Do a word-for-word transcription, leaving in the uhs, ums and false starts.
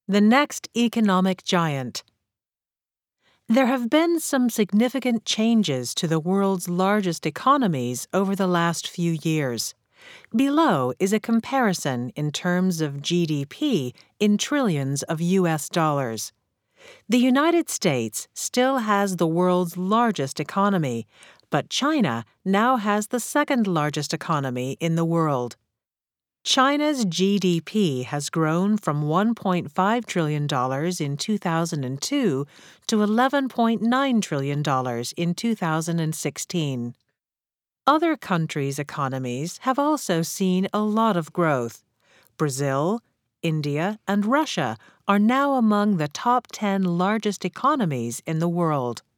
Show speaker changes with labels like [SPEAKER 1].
[SPEAKER 1] The next economic giant. There have been some significant changes to the world's largest economies over the last few years. Below is a comparison in terms of G D P in trillions of U S dollars. The United States still has the world's largest economy, but China now has the second largest economy in the world. China's G D P has grown from one point five trillion dollars in two thousand two to eleven point nine trillion dollars in two thousand sixteen. Other countries' economies have also seen a lot of growth. Brazil, India, and Russia are now among the top ten largest economies in the world.